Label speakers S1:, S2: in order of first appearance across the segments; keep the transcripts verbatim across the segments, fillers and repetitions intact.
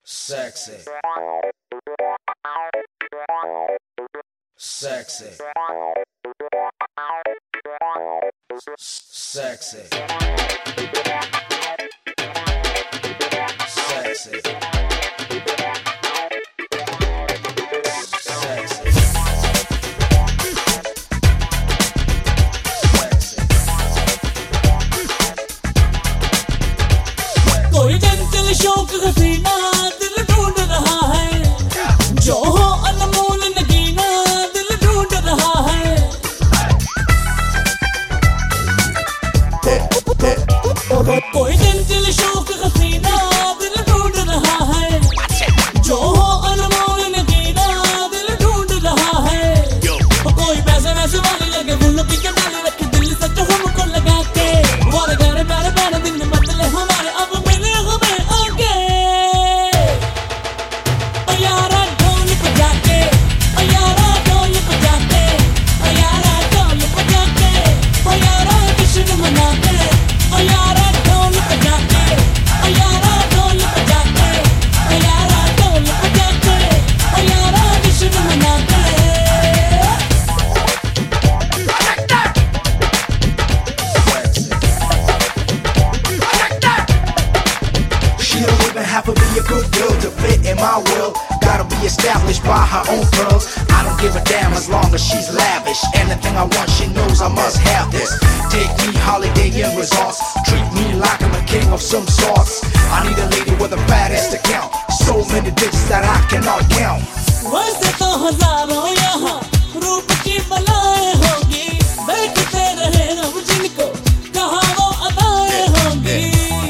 S1: Sexy. Sexy. Sexy. Sexy.
S2: कोई चंचल शौक हसीना दिल ढूंढ रहा है, जो हो अनमोल नगीना दिल ढूंढ रहा है। कोई चंचल शौक हसीना दिल ढूंढ रहा है, जो हो अनमोल नगीना दिल ढूंढ रहा है। कोई पैसे वैसे वाले लगे फूलों की कटाले रखे दिल सच हमको लगा के, वाले घर प्यारे प्यारे दिन में बदले हमारे अब मिले हमें आगे। ओ यारा ढोल बजा के, ओ यारा ढोल बजा के, ओ यारा ढोल बजा के, ओ यारा जश्न मना के, ओ यारा ढोल बजा के, ओ यारा ढोल बजा के, ओ यारा ढोल बजा के, ओ यारा जश्न मना के।
S3: She don't even have to be a good girl to fit in my world. Gotta be established by her own pearls. I don't give a damn as long as she's lavish. Anything I want, she knows I must have this. Take me holiday in resorts. Treat me like I'm a king of some sorts. I need a lady with a fat ass to count. So many digits that I cannot count.
S2: वैसे तो हजारों यहाँ रूप की बलाएं होगी, बैठते रहे हम जिनको कहाँ वो अदाएं होंगी।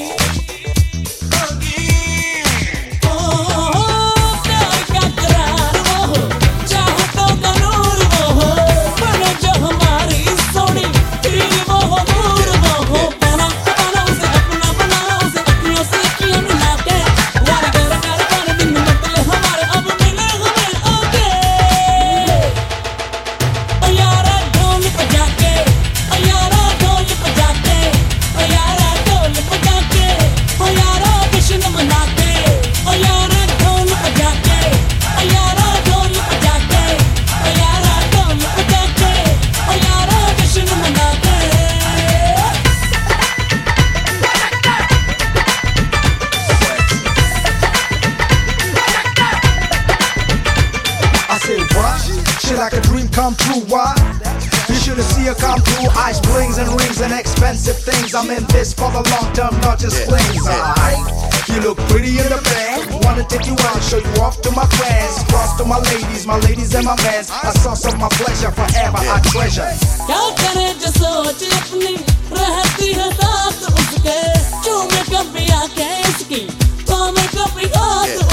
S2: प्यार का करार वो हो, चाहतों का नूर वो हो, बनो जो हमारी सोनी तेरी वो हो नूर वो हो। बना बना उसे अपना, बना उसे अखियों से अखियां मिला के, वारे घर प्यारे प्यारे दिन बदले हमारे अब मिले हमें आगे। ओ यारा ढोल बजा के, ओ यारा ढोल बजा के, ओ यारा ढोल बजा के, ओ यारा जश्न मना के, ओ यारा ढोल बजा के, ओ यारा ढोल बजा के, ओ यारा ढोल बजा के, ओ यारा जश्न मना के।
S3: I said what? She like a dream come true, why? You should've see her come through. Ice blings and rings and expensive things. I'm in this for the long term, not just flings. Alright, you look pretty in the band. Wanna take you out, show you off to my friends. Cross to my ladies, my ladies and my mans. I source of my pleasure, forever I treasure.
S2: क्या करे जो सोच अपनी रहती है साथ उसके, चूमे कभी आंखें इसकी, थामे कभी हाथ